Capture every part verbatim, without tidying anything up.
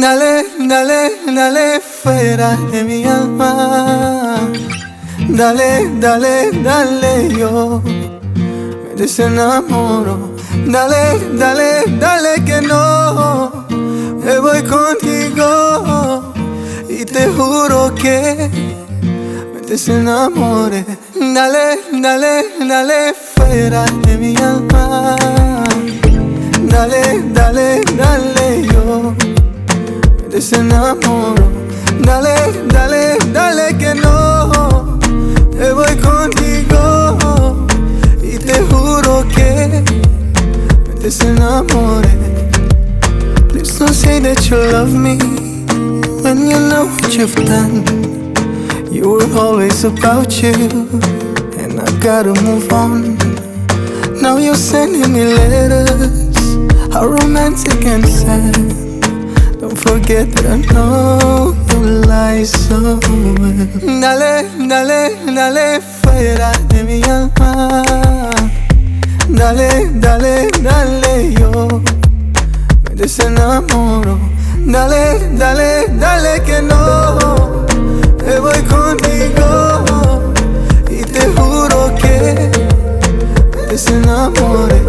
Dale, dale, dale fuera de mi alma. Dale, dale, dale, yo me desenamoro. Dale, dale, dale que no, me voy contigo y te juro que me desenamoré. Dale, dale, dale fuera de mi alma. Dale, dale, dale, yo me desenamoro. Dale, dale, dale que no, me voy contigo y te juro que me desenamoré. Please don't say that you love me when you know what you've done. You were always about you, and I gotta move on. Now you're sending me letters, how romantic and sad. Don't forget that I know you lie so well. Dale, dale, dale fuera de mi alma. Dale, dale, dale, yo me desenamoro. Dale, dale, dale que no, me voy contigo y te juro que me desenamoré.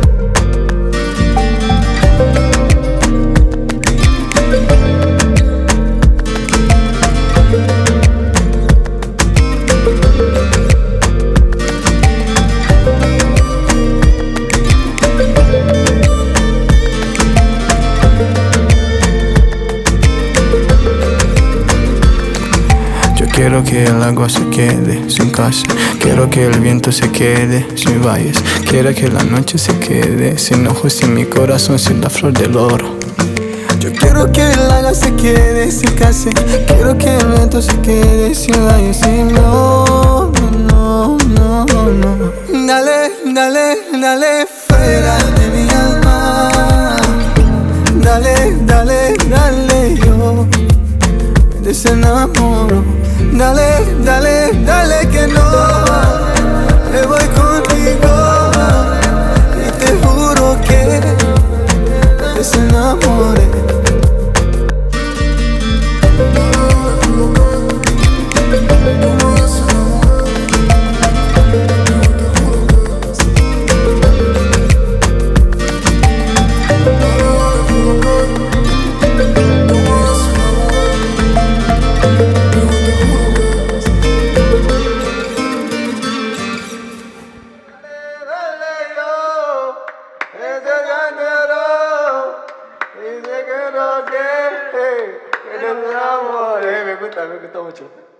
Quiero que el agua se quede sin casa. Quiero que el viento se quede sin valles. Quiero que la noche se quede sin ojos, sin mi corazón, sin la flor del oro. Yo quiero que el agua se quede sin casa. Quiero que el viento se quede sin valles. Y no, no, no, no, no. Dale, dale, dale fuera de mi alma. Dale, dale, dale, yo me desenamoro. Dale, dale, dale que no, me voy contigo y te juro que me desenamoré. Me gusta, me gusta mucho.